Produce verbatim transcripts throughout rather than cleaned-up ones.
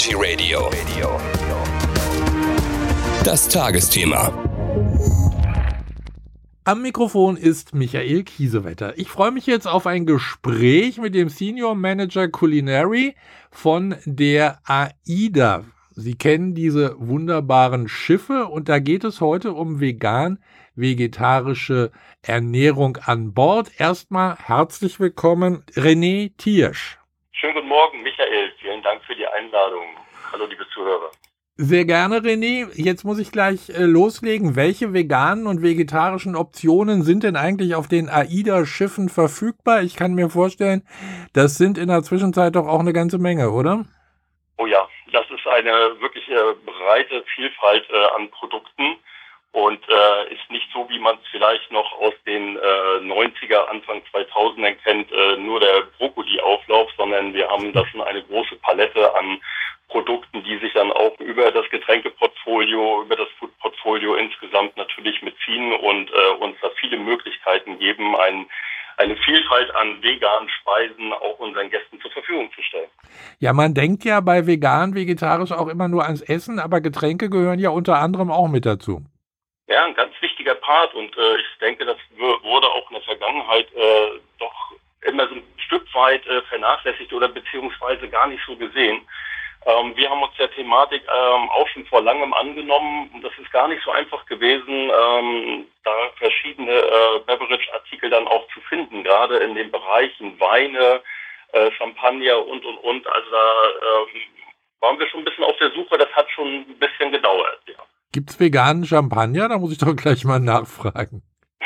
Veggie Radio. Das Tagesthema. Am Mikrofon ist Michael Kiesewetter. Ich freue mich jetzt auf ein Gespräch mit dem Senior Manager Culinary von der AIDA. Sie kennen diese wunderbaren Schiffe und da geht es heute um vegan-vegetarische Ernährung an Bord. Erstmal herzlich willkommen, René Thiersch. Schönen guten Morgen, Michael. Vielen Dank für die Einladung. Hallo, liebe Zuhörer. Sehr gerne, René. Jetzt muss ich gleich äh, loslegen. Welche veganen und vegetarischen Optionen sind denn eigentlich auf den AIDA-Schiffen verfügbar? Ich kann mir vorstellen, das sind in der Zwischenzeit doch auch eine ganze Menge, oder? Oh ja, das ist eine wirklich äh, breite Vielfalt äh, an Produkten und äh, ist nicht so, wie man es vielleicht noch aus den äh, neunziger, Anfang zweitausender kennt, äh, nur der Brokkoli-Auflauf, sondern wir haben da schon eine große Palette an Produkten, die sich dann auch über das Getränkeportfolio, über das Foodportfolio insgesamt natürlich mitziehen und äh, uns da viele Möglichkeiten geben, ein, eine Vielfalt an veganen Speisen auch unseren Gästen zur Verfügung zu stellen. Ja, man denkt ja bei vegan, vegetarisch auch immer nur ans Essen, aber Getränke gehören ja unter anderem auch mit dazu. Ja, ein ganz wichtiger Part und äh, ich denke, das w- wurde auch in der Vergangenheit äh, doch immer so ein Stück weit äh, vernachlässigt oder beziehungsweise gar nicht so gesehen. Ähm, wir haben uns der Thematik ähm, auch schon vor langem angenommen und das ist gar nicht so einfach gewesen, ähm, da verschiedene äh, Beverage-Artikel dann auch zu finden, gerade in den Bereichen Weine, äh, Champagner und, und, und. Also da ähm, waren wir schon ein bisschen auf der Suche, das hat schon ein bisschen gedauert, ja. Gibt's veganen Champagner? Da muss ich doch gleich mal nachfragen.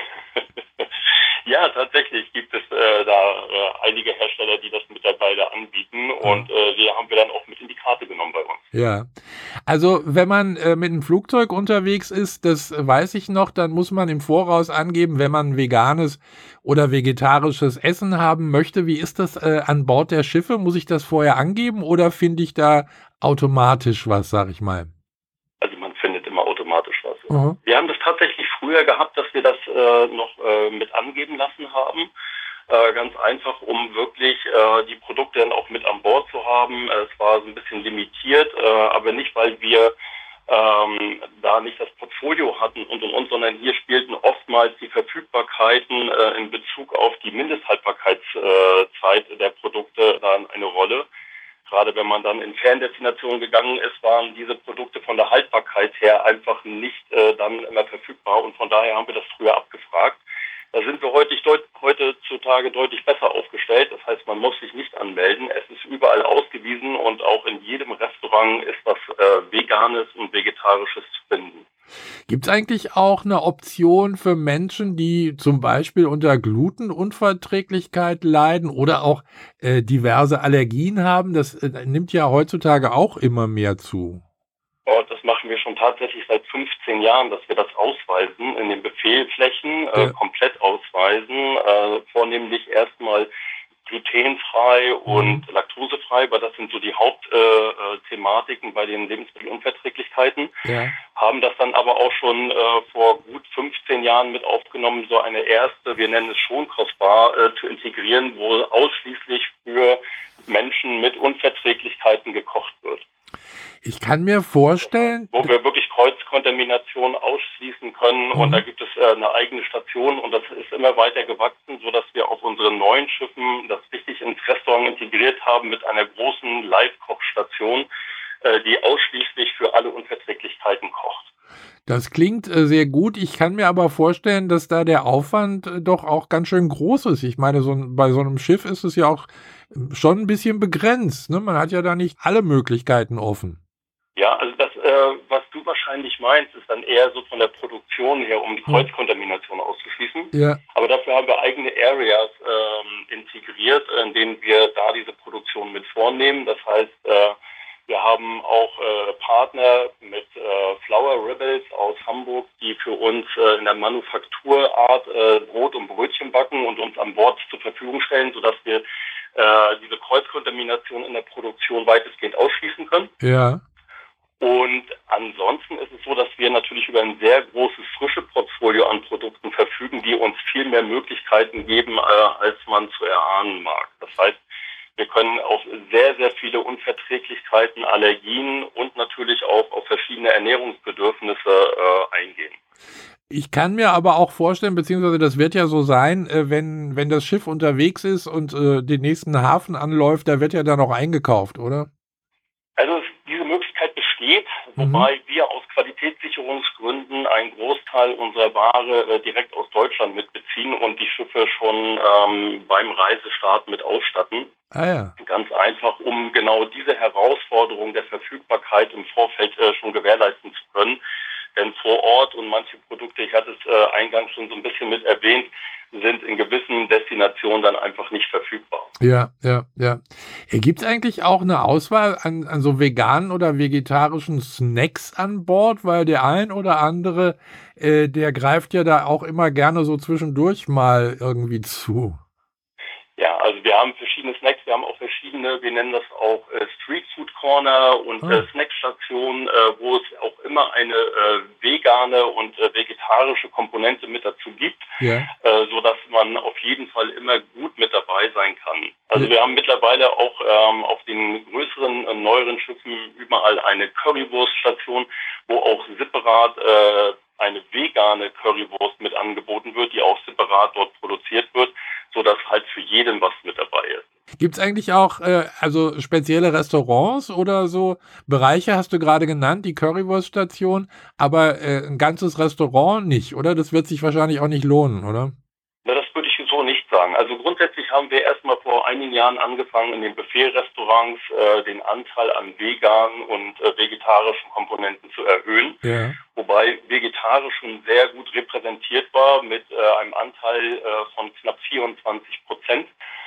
Ja, tatsächlich gibt es äh, da äh, einige Hersteller, die das mittlerweile anbieten und äh, die haben wir dann auch mit in die Karte genommen bei uns. Ja, also wenn man äh, mit einem Flugzeug unterwegs ist, das weiß ich noch, dann muss man im Voraus angeben, wenn man veganes oder vegetarisches Essen haben möchte. Wie ist das äh, an Bord der Schiffe? Muss ich das vorher angeben oder finde ich da automatisch was, sag ich mal? Also man findet immer automatisch was. Mhm. Wir haben das tatsächlich früher gehabt, dass wir das äh, noch äh, mit angeben lassen haben. Äh, ganz einfach, um wirklich äh, die Produkte dann auch mit an Bord zu haben. Es war so ein bisschen limitiert, äh, aber nicht, weil wir ähm, da nicht das Portfolio hatten und und und, sondern hier spielten oftmals die Verfügbarkeiten äh, in Bezug auf die Mindesthaltbarkeitszeit der Produkte dann eine Rolle. Gerade wenn man dann in Ferndestinationen gegangen ist, waren diese Produkte von der Haltbarkeit her einfach nicht äh, dann immer verfügbar und von daher haben wir das früher abgefragt. Da sind wir heute, deut- heutzutage deutlich besser aufgestellt. Das heißt, man muss sich nicht anmelden. Es ist überall ausgewiesen und auch in jedem Restaurant ist was äh, Veganes und Vegetarisches zu finden. Gibt es eigentlich auch eine Option für Menschen, die zum Beispiel unter Glutenunverträglichkeit leiden oder auch äh, diverse Allergien haben? Das äh, nimmt ja heutzutage auch immer mehr zu. Und das machen wir schon tatsächlich seit fünfzehn Jahren, dass wir das ausweisen, in den Befehlflächen äh, Ja. komplett ausweisen, äh, vornehmlich erstmal glutenfrei und Mhm. laktosefrei, weil das sind so die Hauptthematiken äh, äh, bei den Lebensmittelunverträglichkeiten. Ja. Haben das dann aber auch schon äh, vor gut fünfzehn Jahren mit aufgenommen, so eine erste, wir nennen es Schonkostbar, äh, zu integrieren, wo ausschließlich für Menschen mit Unverträglichkeiten gekocht wird. Ich kann mir vorstellen, Wo wir wirklich Kreuzkontamination ausschließen können. Mhm. Und da gibt es äh, eine eigene Station und das ist immer weiter gewachsen, sodass wir auf unseren neuen Schiffen das richtig ins Restaurant integriert haben mit einer großen Live-Kochstation, äh, die ausschließlich für alle Unverträglichkeiten kocht. das klingt äh, sehr gut. Ich kann mir aber vorstellen, dass da der Aufwand äh, doch auch ganz schön groß ist. Ich meine, so ein, bei so einem Schiff ist es ja auch äh, schon ein bisschen begrenzt, ne? Man hat ja da nicht alle Möglichkeiten offen. Ja, also das, äh, was du wahrscheinlich meinst, ist dann eher so von der Produktion her, um die Mhm. Kreuzkontamination auszuschließen. Ja. Aber dafür haben wir eigene Areas ähm, integriert, in denen wir da diese Produktion mit vornehmen. Das heißt, äh, wir haben auch äh, Partner mit äh, Flour Rebels aus Hamburg, die für uns äh, in der Manufakturart äh, Brot und Brötchen backen und uns an Bord zur Verfügung stellen, sodass wir äh, diese Kreuzkontamination in der Produktion weitestgehend ausschließen können. Ja. Und ansonsten ist es so, dass wir natürlich über ein sehr großes frische Portfolio an Produkten verfügen, die uns viel mehr Möglichkeiten geben, äh, als man zu erahnen mag. Das heißt, Wir können auf sehr, sehr viele Unverträglichkeiten, Allergien und natürlich auch auf verschiedene Ernährungsbedürfnisse äh, eingehen. Ich kann mir aber auch vorstellen, beziehungsweise das wird ja so sein, äh, wenn, wenn das Schiff unterwegs ist und äh, den nächsten Hafen anläuft, da wird ja dann auch eingekauft, oder? Also es, diese Möglichkeit besteht, Mhm. wobei wir aus Qualitätssicherungsgründen einen Großteil unserer Ware äh, direkt aus Deutschland mitbeziehen und die Schiffe schon ähm, beim Reisestart mit ausstatten. Ah ja. Ganz einfach, um genau diese Herausforderung der Verfügbarkeit im Vorfeld äh, schon gewährleisten zu können. Denn vor Ort und manche Produkte, ich hatte es äh, eingangs schon so ein bisschen mit erwähnt, sind in gewissen Destinationen dann einfach nicht verfügbar. Ja, ja, ja. Gibt es eigentlich auch eine Auswahl an, an so veganen oder vegetarischen Snacks an Bord? Weil der ein oder andere, äh, der greift ja da auch immer gerne so zwischendurch mal irgendwie zu. Ja, also wir haben verschiedene Snacks, wir haben auch verschiedene, wir nennen das auch äh, Street Food Corner und äh, Ah, Snackstationen, äh, wo es auch immer eine äh, vegane und äh, vegetarische Komponente mit dazu gibt, ja. äh, so dass man auf jeden Fall immer gut mit dabei sein kann. Also Ja. wir haben mittlerweile auch ähm, auf den größeren, äh, neueren Schiffen überall eine Currywurststation, wo auch separat äh, eine vegane Currywurst mit angeboten wird, die auch separat dort produziert wird, so dass halt für jeden was mit dabei ist. Gibt es eigentlich auch äh, also spezielle Restaurants oder so Bereiche, hast du gerade genannt, die Currywurststation, aber äh, ein ganzes Restaurant nicht, oder? Das wird sich wahrscheinlich auch nicht lohnen, oder? Na, das würde ich so nicht sagen. Also grundsätzlich haben wir erstmal vor einigen Jahren angefangen, in den Buffet-Restaurants äh, den Anteil an veganen und äh, vegetarischen Komponenten zu erhöhen. Ja. Wobei vegetarisch schon sehr gut repräsentiert war mit äh, einem Anteil äh, von knapp vierundzwanzig Prozent.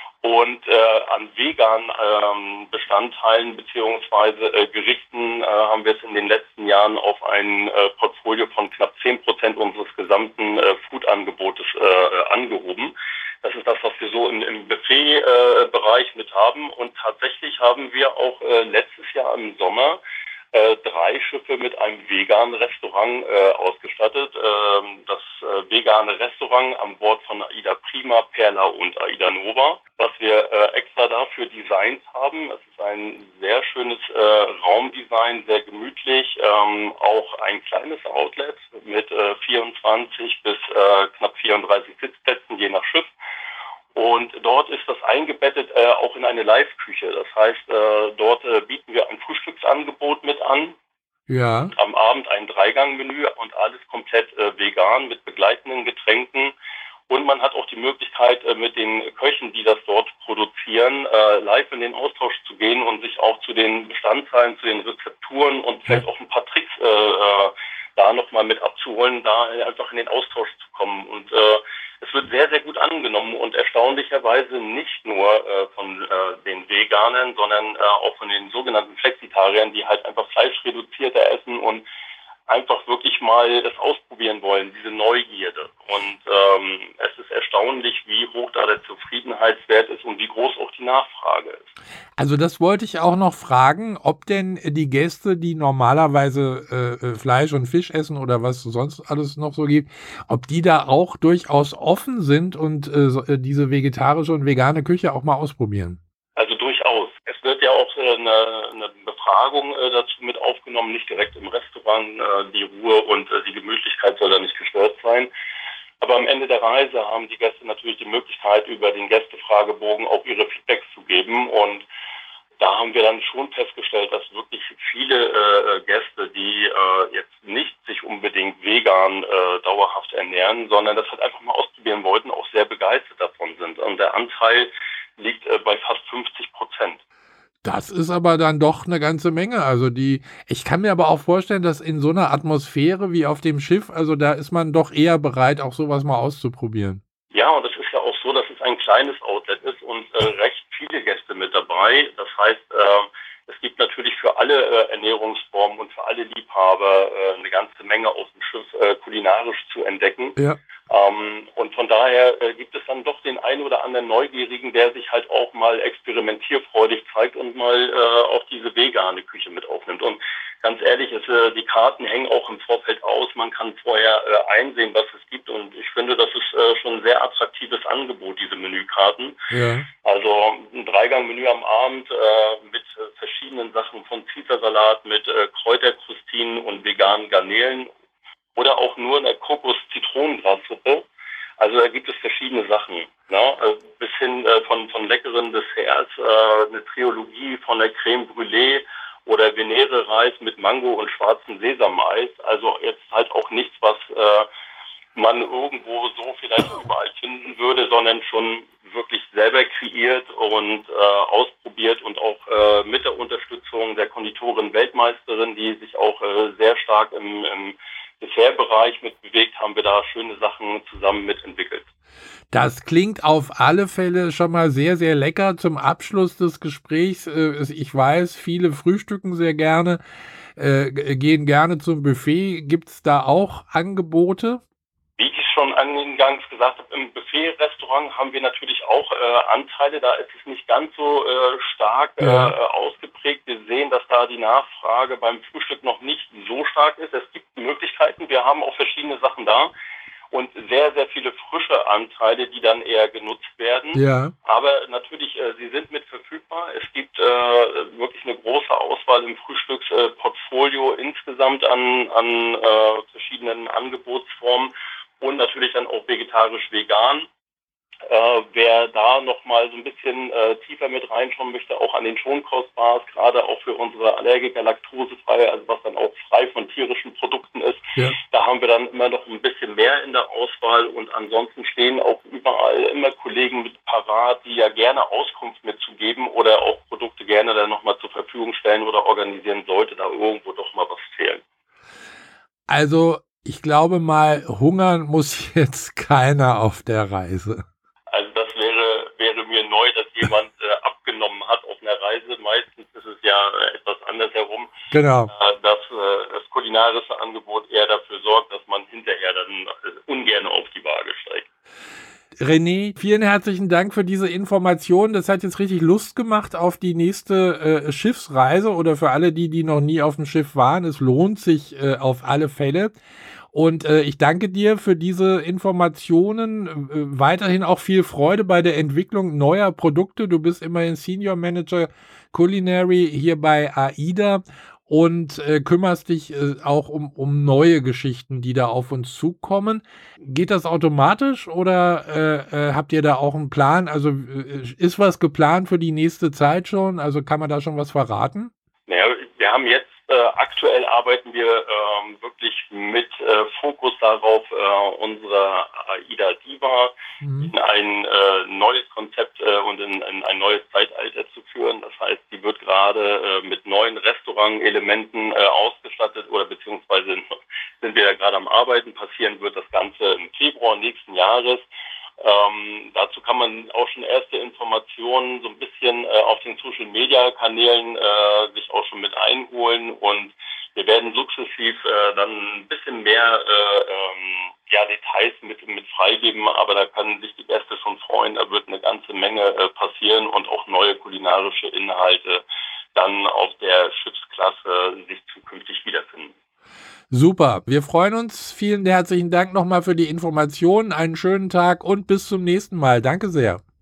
Und äh, an veganen ähm, Bestandteilen beziehungsweise äh, Gerichten äh, haben wir es in den letzten Jahren auf ein äh, Portfolio von knapp zehn Prozent unseres gesamten äh, Food-Angebotes äh, angehoben. Das ist das, was wir so im, im Buffet-Bereich äh, mit haben. Und tatsächlich haben wir auch äh, letztes Jahr im Sommer äh, drei Schiffe mit einem veganen Restaurant äh, ausgestattet. Ähm, das äh, vegane Restaurant an Bord von Aida Prima, Perla und Aida Nova, was wir äh, extra dafür designt haben. Es ist ein sehr schönes äh, Raumdesign, sehr gemütlich, ähm, auch ein kleines Outlet mit äh, vierundzwanzig bis äh, knapp vierunddreißig Sitzplätzen, je nach Schiff. Und dort ist das eingebettet äh, auch in eine Live-Küche. Das heißt, äh, dort äh, bieten wir ein Frühstücksangebot mit an. Ja. Und am Abend ein Dreigang-Menü und alles komplett äh, vegan mit begleitenden Getränken. Und man hat auch die Möglichkeit, äh, mit den Köchen, die das dort produzieren, äh, live in den Austausch zu gehen und sich auch zu den Bestandteilen, zu den Rezepturen und vielleicht Ja. auch ein paar Tricks äh, äh, da nochmal mit abzuholen, da einfach in den Austausch zu kommen. Und äh, es wird sehr, sehr gut angenommen und erstaunlicherweise nicht nur äh, von äh, den Veganern, sondern äh, auch von den sogenannten Flexitariern, die halt einfach fleischreduzierter essen und einfach wirklich mal das ausprobieren wollen, diese Neugierde. Und ähm, es ist erstaunlich, wie hoch da der Zufriedenheitswert ist und wie groß auch die Nachfrage ist. Also das wollte ich auch noch fragen, ob denn die Gäste, die normalerweise äh, äh, Fleisch und Fisch essen oder was sonst alles noch so gibt, ob die da auch durchaus offen sind und äh, so, äh, diese vegetarische und vegane Küche auch mal ausprobieren. Also durchaus. Es wird ja auch äh, eine, eine Befragung äh, dazu mit aufgenommen, nicht direkt im Restaurant. Äh, die Ruhe und äh, die Gemütlichkeit soll da nicht gestört sein. Aber am Ende der Reise haben die Gäste natürlich die Möglichkeit, über den Gästefragebogen auch ihre Feedbacks zu geben. Und da haben wir dann schon festgestellt, dass wirklich viele äh, Gäste, die äh, jetzt nicht sich unbedingt vegan äh, dauerhaft ernähren, sondern das halt einfach mal ausprobieren wollten, auch sehr begeistert davon sind. Und der Anteil liegt äh, bei fast fünfzig Prozent. Das ist aber dann doch eine ganze Menge. Also die, ich kann mir aber auch vorstellen, dass in so einer Atmosphäre wie auf dem Schiff, also da ist man doch eher bereit, auch sowas mal auszuprobieren. Ja, und es ist ja auch so, dass es ein kleines Outlet ist und äh, recht viele Gäste mit dabei. Das heißt, äh, es gibt natürlich für alle äh, Ernährungsformen und für alle Liebhaber äh, eine ganze Menge auf dem Schiff äh, kulinarisch zu entdecken. Ja. Ähm, und von daher äh, gibt es dann doch den einen oder anderen Neugierigen, der sich halt auch mal experimentierfreudig zeigt und mal äh, auch diese vegane Küche mit aufnimmt. Und ganz ehrlich, es, äh, die Karten hängen auch im Vorfeld aus. Man kann vorher äh, einsehen, was es gibt. Und ich finde, das ist äh, schon ein sehr attraktives Angebot, diese Menükarten. Ja. Also ein Dreigang-Menü am Abend äh, mit äh, verschiedenen Sachen von Caesarsalat, mit äh, Kräuterkrustinen und veganen Garnelen oder auch nur eine Kokos-Zitronengrassuppe. Also da gibt es verschiedene Sachen, ne? Bis hin äh, von, von leckeren Desserts, äh, eine Trilogie von der Creme Brûlée oder Venere-Reis mit Mango und schwarzem Sesameis. Also jetzt halt auch nichts, was äh, man irgendwo so vielleicht überall finden würde, sondern schon wirklich selber kreiert und äh, ausprobiert und auch äh, mit der Unterstützung der Konditorin Weltmeisterin, die sich auch äh, sehr stark im, im Dessertbereich mit bewegt, haben wir da schöne Sachen zusammen mitentwickelt. Das klingt auf alle Fälle schon mal sehr, sehr lecker zum Abschluss des Gesprächs. Ich weiß, viele frühstücken sehr gerne, äh, gehen gerne zum Buffet. Gibt es da auch Angebote? Wie ich schon eingangs gesagt habe, im Buffet-Restaurant haben wir natürlich auch äh, Anteile. Da ist es nicht ganz so äh, stark Ja. äh, ausgeprägt. Wir sehen, dass da die Nachfrage beim Frühstück noch nicht so stark ist. Es gibt Möglichkeiten. Wir haben auch verschiedene Sachen da und sehr, sehr viele frische Anteile, die dann eher genutzt werden. Ja. Aber natürlich, äh, sie sind mit verfügbar. Es gibt äh, wirklich eine große Auswahl im Frühstücksportfolio insgesamt an, an äh, verschiedenen Angebotsformen. Und natürlich dann auch vegetarisch-vegan. Äh, wer da nochmal so ein bisschen äh, tiefer mit reinschauen möchte, auch an den Schonkostbars, gerade auch für unsere Allergiker laktosefrei, also was dann auch frei von tierischen Produkten ist, Ja. da haben wir dann immer noch ein bisschen mehr in der Auswahl. Und ansonsten stehen auch überall immer Kollegen mit parat, die ja gerne Auskunft mitzugeben oder auch Produkte gerne dann nochmal zur Verfügung stellen oder organisieren, sollte da irgendwo doch mal was fehlen. Also ich glaube mal, hungern muss jetzt keiner auf der Reise. Also das wäre, wäre mir neu, dass jemand äh, abgenommen hat auf einer Reise. Meistens ist es ja äh, etwas andersherum, Genau. äh, dass äh, das kulinarische Angebot eher dafür sorgt, dass man hinterher dann äh, ungern auf die Waage steigt. René, vielen herzlichen Dank für diese Information. Das hat jetzt richtig Lust gemacht auf die nächste äh, Schiffsreise oder für alle die, die noch nie auf dem Schiff waren. Es lohnt sich äh, auf alle Fälle. Und äh, ich danke dir für diese Informationen. Äh, weiterhin auch viel Freude bei der Entwicklung neuer Produkte. Du bist immerhin Senior Manager Culinary hier bei AIDA und äh, kümmerst dich äh, auch um, um neue Geschichten, die da auf uns zukommen. Geht das automatisch oder äh, äh, habt ihr da auch einen Plan? Also äh, ist was geplant für die nächste Zeit schon? Also kann man da schon was verraten? Naja, wir haben jetzt, äh, aktuell arbeiten wir ähm, wirklich mit äh, Fokus darauf, äh, unsere AIDA Diva Mhm. in ein äh, neues Konzept äh, und in, in ein neues Zeitalter zu führen. Das heißt, die wird gerade äh, mit neuen Restaurantelementen äh, ausgestattet oder beziehungsweise sind wir ja gerade am Arbeiten. Passieren wird das Ganze im Februar nächsten Jahres. Ähm, dazu kann man auch schon erste Informationen so ein bisschen äh, auf den Social-Media-Kanälen äh, sich auch schon mit einholen und wir werden sukzessiv äh, dann ein bisschen mehr äh, ähm, ja, Details mit, mit freigeben, aber da können sich die Gäste schon freuen, da wird eine ganze Menge äh, passieren und auch neue kulinarische Inhalte dann auf der Schiffsklasse sich zukünftig wiederfinden. Super, wir freuen uns. Vielen herzlichen Dank nochmal für die Informationen. Einen schönen Tag und bis zum nächsten Mal. Danke sehr.